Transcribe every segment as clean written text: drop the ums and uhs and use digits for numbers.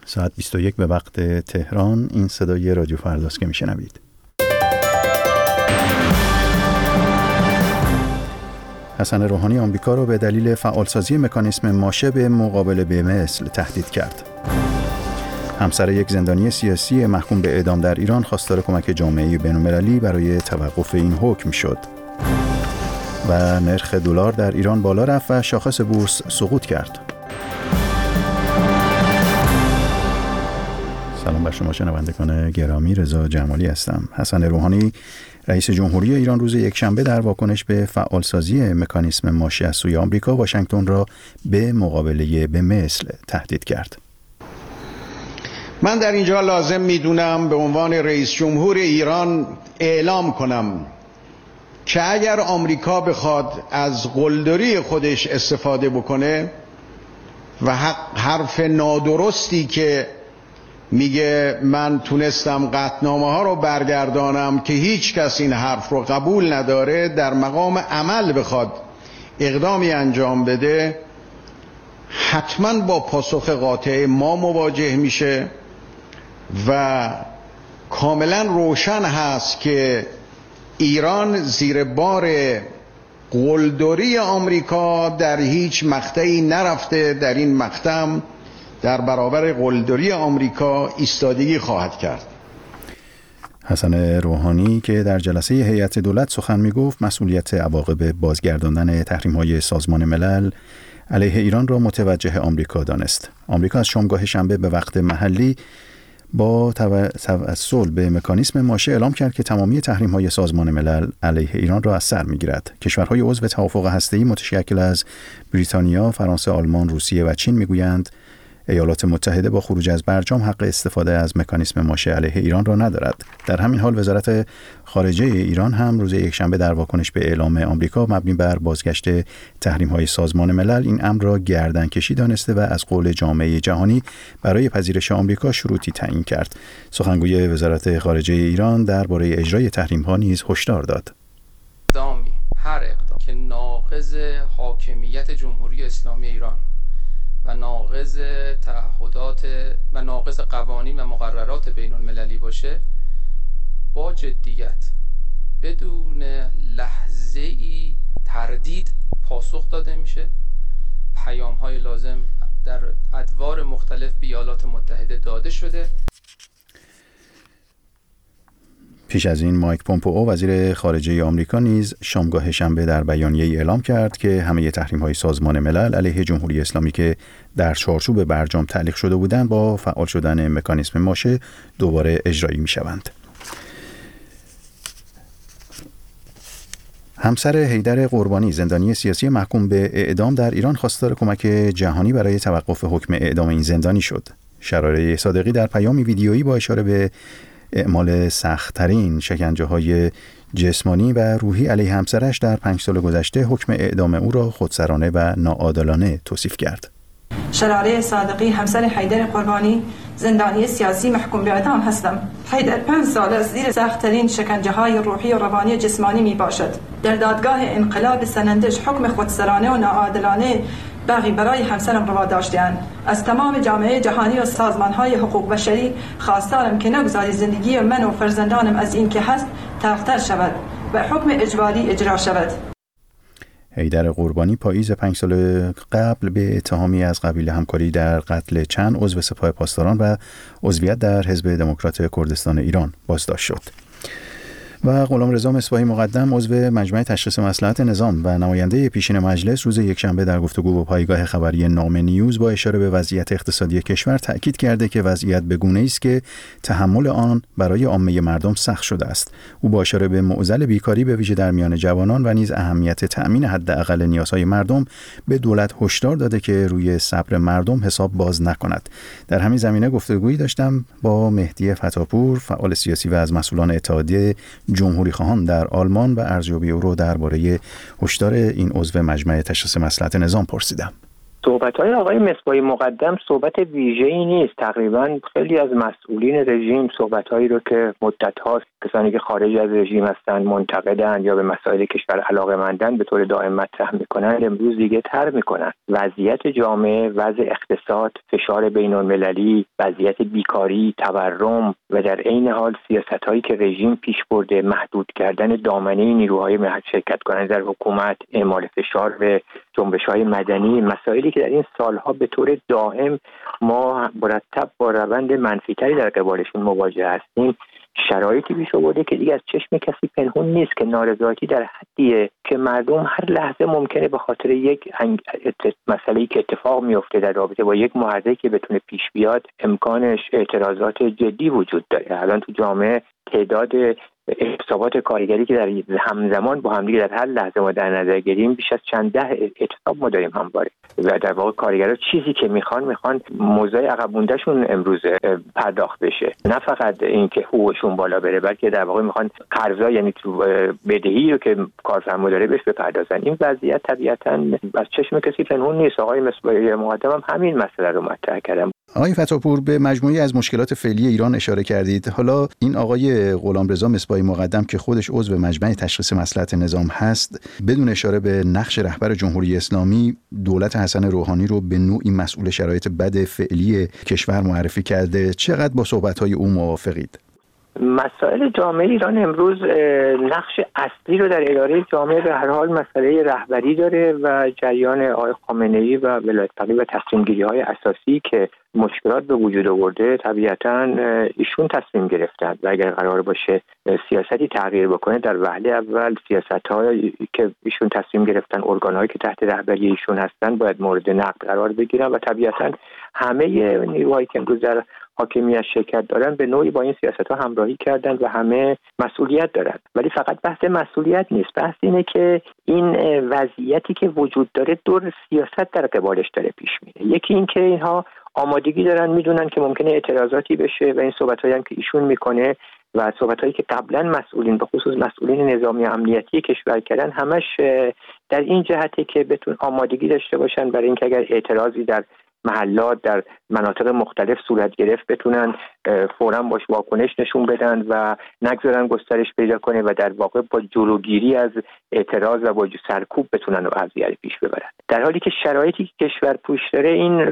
ساعت 21 به وقت تهران. این صدای رادیو فرداست که میشنوید. حسن روحانی آمریکا را به دلیل فعالسازی مکانیسم ماشه به مقابله به مثل تهدید کرد. همسر یک زندانی سیاسی محکوم به اعدام در ایران خواستار کمک جامعه بین‌المللی برای توقف این حکم شد. و نرخ دلار در ایران بالا رفت و شاخص بورس سقوط کرد. سلام بر شما شنوندگان گرامی، رضا جمالی هستم. حسن روحانی رئیس جمهوری ایران روز یکشنبه در واکنش به فعالسازی مکانیسم ماشه از سوی آمریکا واشنگتن را به مقابله به مثل تهدید کرد. من در اینجا لازم میدونم به عنوان رئیس جمهور ایران اعلام کنم که اگر آمریکا بخواد از قلدری خودش استفاده بکنه و حرف نادرستی که میگه من تونستم قطعنامه ها رو برگردانم که هیچ کس این حرف رو قبول نداره، در مقام عمل بخواد اقدامی انجام بده، حتما با پاسخ قاطع ما مواجه میشه و کاملا روشن هست که ایران زیر بار قلدری آمریکا در هیچ مقطعی نرفته، در این مقطع در برابر قلدری آمریکا ایستادگی خواهد کرد. حسن روحانی که در جلسه هیئت دولت سخن می‌گفت، مسئولیت عواقب بازگرداندن تحریم‌های سازمان ملل علیه ایران را متوجه آمریکا دانست. آمریکا از شامگاه شنبه به وقت محلی با توسل به مکانیسم ماشه اعلام کرد که تمامی تحریم‌های سازمان ملل علیه ایران را از سر می‌گیرد. کشورهای عضو توافق هسته‌ای متشکل از بریتانیا، فرانسه، آلمان، روسیه و چین می‌گویند ایالات متحده با خروج از برجام حق استفاده از مکانیسم ماشه علیه ایران را ندارد. در همین حال وزارت خارجه ایران هم روز یکشنبه در واکنش به اعلام آمریکا مبنی بر بازگشت تحریم‌های سازمان ملل این امر را گردنکشی دانسته و از قول جامعه جهانی برای پذیرش آمریکا شروطی تعیین کرد. سخنگوی وزارت خارجه ایران درباره اجرای تحریم‌ها نیز هشدار داد. هر اقدام که ناقض حاکمیت جمهوری اسلامی ایران و ناقض تعهدات و ناقض قوانین و مقررات بین المللی باشه، با جدیت بدون لحظه‌ای تردید پاسخ داده میشه. پیام‌های لازم در ادوار مختلف به ایالات متحده داده شده. پیش از این مایک پومپئو وزیر خارجه آمریکا نیز شامگاه شنبه در بیانیه‌ای اعلام کرد که همه تحریم‌های سازمان ملل علیه جمهوری اسلامی که در چارچوب برجام تعلیق شده بودند با فعال شدن مکانیسم ماشه دوباره اجرایی می‌شوند. همسر حیدر قربانی زندانی سیاسی محکوم به اعدام در ایران خواستار کمک جهانی برای توقف حکم اعدام این زندانی شد. شراره صادقی در پیامی ویدیویی با اشاره به اعمال سخت‌ترین شکنجه‌های جسمانی و روحی علیه همسرش در 5 سال گذشته حکم اعدام او را خودسرانه و ناعادلانه توصیف کرد. شراره صادقی همسر حیدر قربانی زندانی سیاسی محکوم به اعدام هستم. حیدر 5 سال از زیر سخت‌ترین شکنجه‌های روحی و روانی جسمانی میباشد. در دادگاه انقلاب سنندج حکم خودسرانه و ناعادلانه باقی برای همسرم روا داشته‌اند. از تمام جامعه جهانی و سازمان‌های حقوق بشری خواستارم که نگذاری زندگی من و فرزندانم از این که هست تلختر شود و حکم اجباری اجرا شود. حیدر قربانی پاییز 5 سال قبل به اتهامی از قبیل همکاری در قتل چند عضو سپاه پاسداران و عضویت در حزب دموکرات کردستان ایران بازداشت شد. و غلامرضا مصباحی مقدم عضو مجمع تشخیص مصلحت نظام و نماینده پیشین مجلس روز یکشنبه در گفتگو با پایگاه خبری نام نیوز با اشاره به وضعیت اقتصادی کشور تأکید کرده که وضعیت به گونه‌ای است که تحمل آن برای عامه مردم سخت شده است. او با اشاره به معضل بیکاری به ویژه در میان جوانان و نیز اهمیت تأمین حداقل نیازهای مردم به دولت هشدار داده که روی صبر مردم حساب باز نکند. در همین زمینه گفتگویی داشتم با مهدی فتاپور، فعال سیاسی و از مسئولان اتحادیه جمهوری خواهان در آلمان، و ارزیابی او رو درباره هشدار این عضو مجمع تشخیص مصلحت نظام پرسیدم. صحبت‌های آقای مصباحی مقدم صحبت ویژه‌ای نیست. تقریباً خیلی از مسئولین رژیم صحبت‌هایی رو که مدت‌هاست کسانی که خارج از رژیم هستن منتقدن یا به مسائل کشور علاقه‌مندن به طور دائم مطرح می‌کنن، امروز دیگه تر می‌کنن. وضعیت جامعه، وضع اقتصاد، فشار بین‌المللی، وضعیت بیکاری، تورم و در عین حال سیاست‌هایی که رژیم پیش برده، محدود کردن دامنه نیروهای شرکت کننده در حکومت، اعمال فشار به جنبش‌های مدنی، مسائلی که در این سالها به طور دائم ما مرتب با روند منفی‌تری در قبالشون مواجه هستیم، شرایطی پیش آورده که دیگه از چشم کسی پنهون نیست که نارضایتی در حدیه که مردم هر لحظه ممکنه به خاطر یک مسئله‌ای که اتفاق میفته در رابطه با یک محرکی که بتونه پیش بیاد امکانش اعتراضات جدی وجود داره. الان تو جامعه تعداد اعتصابات کارگری که در همزمان با هم دیگه در هر لحظه ما در نظر گیریم بیش از چند ده اعتصاب ما داریم همواره و در واقع کارگرها چیزی که میخوان موضوع عقب موندهشون امروز پرداخت بشه، نه فقط اینکه حقوقشون بالا بره، بلکه در واقع میخوان قرضا یعنی تو بدهی رو که کارفرما داره بهش بپردازن. این وضعیت طبیعتاً از چشم کسی پنهون نیست. آقای مصباحی مقدم هم همین مسئله رو مطرح کردن. آقای فتاحپور به مجموعی از مشکلات فعلی ایران اشاره کردید. حالا این آقای غلامرضا مصباحی مقدم که خودش عضو مجمع تشخیص مصلحت نظام هست، بدون اشاره به نقش رهبر جمهوری اسلامی دولت حسن روحانی رو به نوعی مسئول شرایط بد فعلی کشور معرفی کرده. چقدر با صحبت‌های او موافقید؟ مسائل جامعه ایران امروز نقش اصلی رو در اداره جامعه به هر حال مسئله رهبری داره و جریان آقای خامنه‌ای و ولایت فقیه و تصمیم‌گیری‌های اساسی که مشکلات به وجود آورده طبیعتاً ایشون تصمیم گرفتن و اگر قرار باشه سیاستی تغییر بکنه در وهله اول سیاست‌هایی که ایشون تصمیم گرفتن، ارگان‌هایی که تحت رهبری ایشون هستن باید مورد نقد قرار بگیرن و طبیعتاً همه نیروهایی که امروز در حاکمیت شرکت دارن به نوعی با این سیاست‌ها همراهی کردن و همه مسئولیت دارن. ولی فقط بحث مسئولیت نیست، بحث اینه که این وضعیتی که وجود داره دور سیاست در قبالش داره پیش میره. یکی این که اینها آمادگی دارن، میدونن که ممکنه اعتراضاتی بشه و این صحبت‌هایی هم که ایشون میکنه و صحبت‌هایی که قبلا مسئولین به خصوص مسئولین نظامی امنیتی کشور کردن همش در این جهته که بتون آمادگی داشته باشن برای اینکه اگر اعتراضی در محلات در مناطق مختلف صورت گرفت بتونن فوراً باش واکنش نشون بدن و نگذارن گسترش پیدا کنه و در واقع با جلوگیری از اعتراض و با سرکوب بتونن وضعیت پیش ببرن. در حالی که شرایطی که کشور پوش داره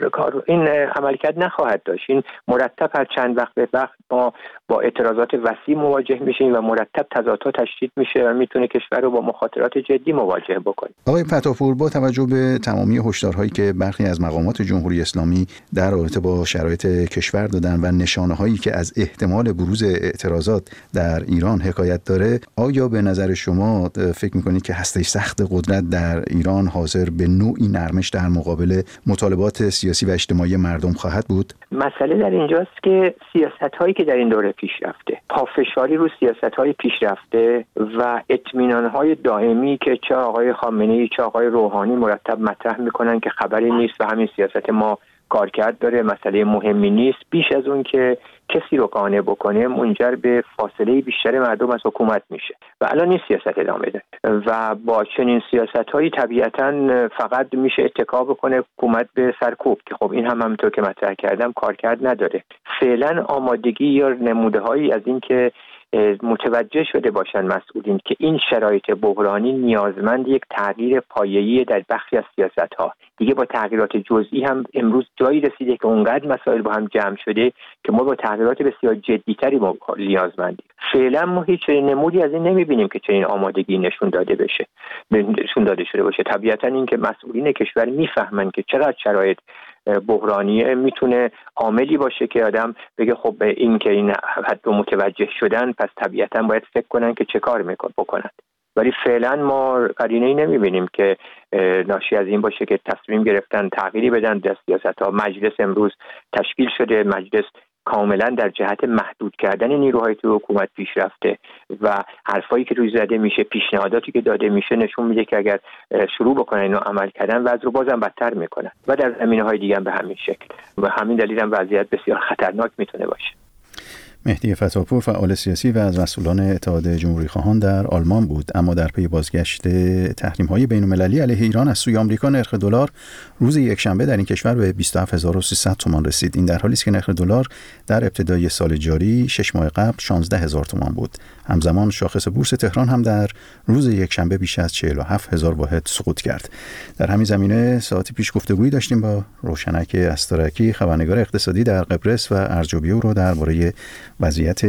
این عملکرد نخواهد داشت. این مرتب هر چند وقت به وقت ما با اعتراضات وسیع مواجه میشیم و مرتب تضادها تشدید میشه و میتونه کشور رو با مخاطرات جدی مواجه بکنه. آقای فتاحپور، با توجه به تمامی هشدارهایی که برخی از مقامات جمهوری اسلامی در رابطه با شرایط کشور دادن و نشانه‌هایی که از احتمال بروز اعتراضات در ایران حکایت داره، آیا به نظر شما فکر می‌کنید که هسته سخت قدرت در ایران حاضر به نوعی نرمش در مقابل مطالبات سیاسی و اجتماعی مردم خواهد بود؟ مسئله در اینجاست که سیاست‌هایی که در این دوره پیشرفته، پافشاری رو سیاست‌های پیشرفته و اطمینان‌های دائمی که چه آقای خامنه‌ای چه آقای روحانی مرتب مطرح می‌کنن که خبری نیست و همین سیاست ما کارکرد داره، مسئله مهمی نیست، بیش از اون که کسی رو قانع بکنه منجر به فاصله بیشتر مردم از حکومت میشه و الان این سیاست ادامه داره و با چنین سیاست‌هایی طبیعتاً فقط میشه اتکا بکنه حکومت به سرکوب که خب این هم همونطور که مطرح کردم کارکرد نداره. فعلا آمادگی یا نموده‌هایی از این که متوجه شده باشن مسئولین که این شرایط بحرانی نیازمند یک تغییر پایه‌ای در بخشی از سیاست‌ها، دیگه با تغییرات جزئی هم امروز جایی رسیده که اونقدر مسائل با هم جمع شده که ما با تغییرات بسیار جدی‌تری نیازمندیم. فعلا ما هیچ نمودی از این نمی‌بینیم که چنین آمادگی نشون داده شده باشه. طبیعتاً این که مسئولین کشور میفهمن که چقدر شرایط بحرانیه میتونه عاملی باشه که آدم بگه خب این که این حد رو متوجه شدن پس طبیعتاً باید فکر کنن که چه کار بکنن. ولی فعلا ما قرینه‌ای نمی‌بینیم که ناشی از این باشه که تصمیم گرفتن تغییری بدن در سیاست‌ها. مجلس امروز تشکیل شده، مجلس کاملا در جهت محدود کردن نیروهای تو حکومت پیش رفته و حرفایی که روی زده میشه، پیشنهاداتی که داده میشه نشون میده که اگر شروع بکنن اینو عمل کردن وضع رو بازم بدتر میکنن و در زمینه‌های دیگه هم به همین شکل و همین دلیل هم وضعیت بسیار خطرناک میتونه باشه. مهدی فتاپور فعال سیاسی و از مسئولان اتحاد جمهوری‌خواهان در آلمان بود، اما در پی بازگشت تحریم‌های بین‌المللی علیه ایران از سوی آمریکا نرخ دلار روز یکشنبه در این کشور به 27300 تومان رسید. این در حالی است که نرخ دلار در ابتدای سال جاری 6 ماه قبل 16000 تومان بود. همزمان شاخص بورس تهران هم در روز یکشنبه بیش از 47000 واحد سقوط کرد. در همین زمینه ساعتی پیش گفتگویی داشتیم با روشنک استرکی، خبرنگار اقتصادی در قبرس و ارزیابی او رو درباره وضعیت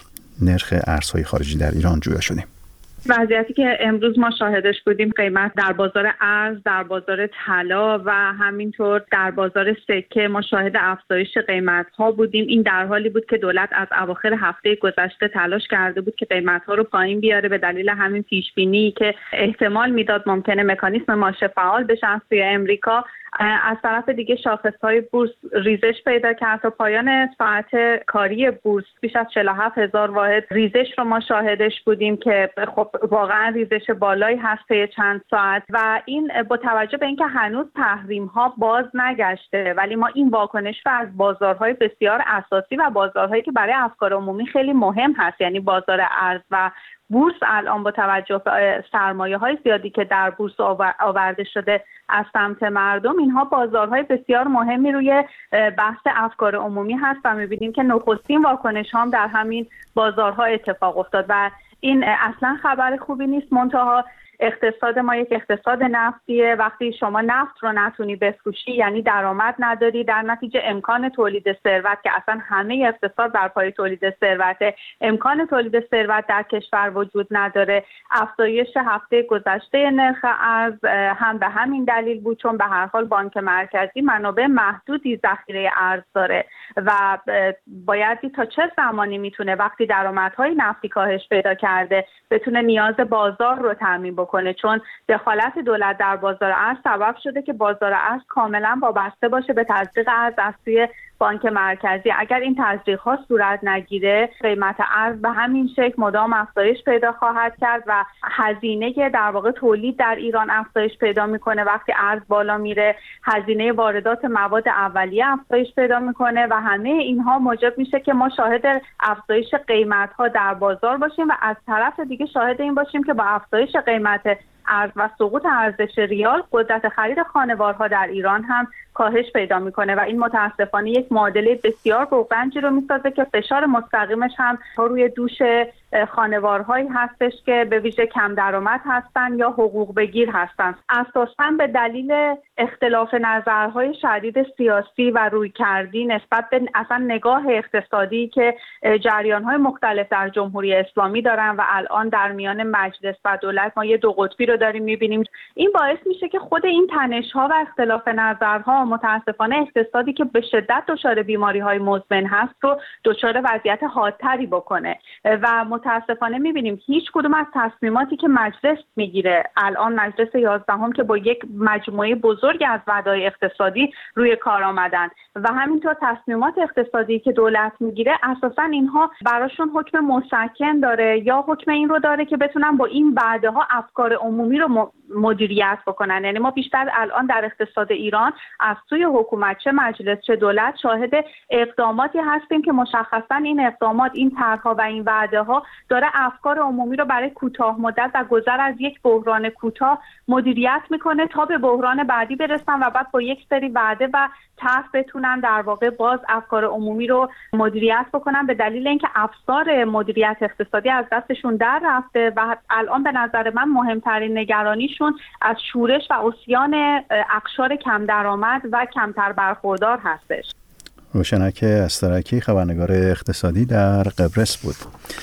نرخ ارزهای خارجی در ایران جویا شدیم. وضعیتی که امروز ما شاهدش بودیم، قیمت در بازار ارز، در بازار طلا و همینطور در بازار سکه ما شاهد افزایش قیمت‌ها بودیم. این در حالی بود که دولت از اواخر هفته گذشته تلاش کرده بود که قیمت‌ها رو پایین بیاره به دلیل همین پیش‌بینی که احتمال میداد ممکنه مکانیزم ماشه فعال بشه از سوی امریکا. از طرف دیگه شاخص‌های بورس ریزش پیدا کرد. تا پایان ساعت کاری بورس بیش از 47000 واحد ریزش رو ما شاهدش بودیم که خب واقعا ریزش بالایی هست طی چند ساعت و این با توجه به اینکه هنوز تحریم‌ها باز نگشته، ولی ما این واکنش رو از بازارهای بسیار اساسی و بازارهایی که برای افکار عمومی خیلی مهم هست، یعنی بازار ارز و بورس، الان با توجه به سرمایه‌های زیادی که در بورس آورده شده از سمت مردم، اینها بازارهای بسیار مهمی روی بحث افکار عمومی هست و می‌بینیم که نخستین واکنش هم در همین بازارها اتفاق افتاد و این اصلا خبر خوبی نیست. منتها اقتصاد ما یک اقتصاد نفتیه. وقتی شما نفت رو نتونی بفروشی یعنی درآمد نداری، در نتیجه امکان تولید ثروت که اصلا همه اقتصاد بر پای تولید ثروته، امکان تولید ثروت در کشور وجود نداره. افزایش هفته گذشته نرخ ارز هم به همین دلیل بود، چون به هر حال بانک مرکزی منابع محدودی ذخیره ارز داره و باید تا چه زمانی میتونه وقتی درآمدهای نفتی کاهش پیدا کرده بتونه نیاز بازار رو تامین بکنه، چون دخالت دولت در بازار ارز سبب شده که بازار ارز کاملا وابسته باشه به تزریق ارز از سوی بانک مرکزی. اگر این تزریق‌ها صورت نگیره قیمت ارز به همین شکل مدام افزایش پیدا خواهد کرد و هزینه در واقع تولید در ایران افزایش پیدا میکنه. وقتی ارز بالا میره هزینه واردات مواد اولیه افزایش پیدا میکنه و همه اینها موجب میشه که ما شاهد افزایش قیمت‌ها در بازار باشیم و از طرف دیگه شاهد این باشیم که با افزایش قیمت ارز و سقوط ارزش ریال قدرت خرید خانوارها در ایران هم کاهش پیدا میکنه و این متاسفانه یک معادله بسیار بغرنجی رو میسازه که فشار مستقیمش هم روی دوش خانوارهایی هستش که به ویژه کم درآمد هستن یا حقوق بگیر هستن. اساساً به دلیل اختلاف نظرهای شدید سیاسی و رویکردی نسبت به اصلا نگاه اقتصادی که جریان‌های مختلف در جمهوری اسلامی دارن و الان در میان مجلس و دولت ما یه دو قطبی رو داریم می‌بینیم. این باعث میشه که خود این تنش‌ها و اختلاف نظرها متاسفانه اقتصادی که به شدت دچار بیماری‌های مزمن هست رو دچار وضعیت حادتری بکنه و متاسفانه می‌بینیم هیچ کدوم از تصمیماتی که مجلس میگیره، الان مجلس 11 که با یک مجموعه بزرگ از وعده‌های اقتصادی روی کار آمدن و همینطور تصمیمات اقتصادی که دولت میگیره اساساً اینها براشون حکم مسکن داره یا حکم این رو داره که بتونن با این وعده‌ها افکار عمومی رو مدیریت بکنن. یعنی ما بیشتر الان در اقتصاد ایران از سوی حکومت چه مجلس چه دولت شاهد اقداماتی هستیم که مشخصاً این اقدامات، این طرح‌ها و این وعده‌ها داره افکار عمومی رو برای کوتاه مدت و گذر از یک بحران کوتاه مدیریت میکنه تا به بحران بعدی برسن و بعد با یک سری وعده و طرح بتونن در واقع باز افکار عمومی رو مدیریت بکنن به دلیل اینکه افسار مدیریت اقتصادی از دستشون در رفته و الان به نظر من مهمترین نگرانیشون از شورش و عصیان اقشار کم درآمد و کمتر برخوردار هستش. روشنک استرکی خبرنگار اقتصادی در قبرس بود.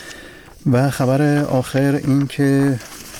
و خبر آخر این که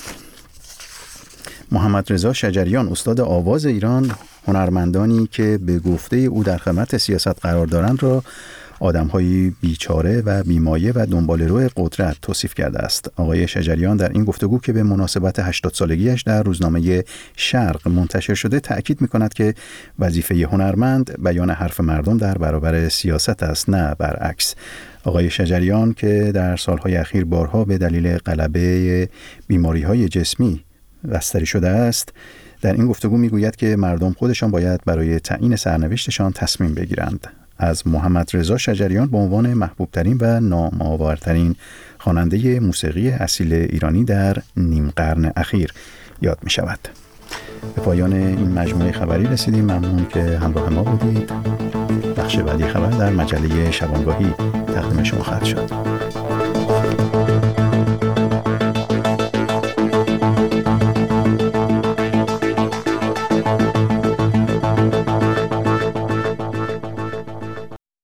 محمد رضا شجریان استاد آواز ایران هنرمندانی که به گفته او در خدمت سیاست قرار دارند را آدم‌های بیچاره و بیمایه و دنباله‌رو قدرت توصیف کرده است. آقای شجریان در این گفتگو که به مناسبت 80 سالگیش در روزنامه شرق منتشر شده تأکید می‌کند که وظیفه هنرمند بیان حرف مردم در برابر سیاست است، نه برعکس. آقای شجریان که در سالهای اخیر بارها به دلیل غلبه بیماری‌های جسمی بستری شده است، در این گفتگو میگوید که مردم خودشان باید برای تعیین سرنوشتشان تصمیم بگیرند. از محمد رضا شجریان به عنوان محبوب ترین و نام‌آورترین خواننده موسیقی اصیل ایرانی در نیم قرن اخیر یاد می شود. به پایان این مجموعه خبری رسیدیم. ممنون که همراه ما بودید. بخش بعدی خبر در مجله شبانگاهی تقدیم شما خواهد شد.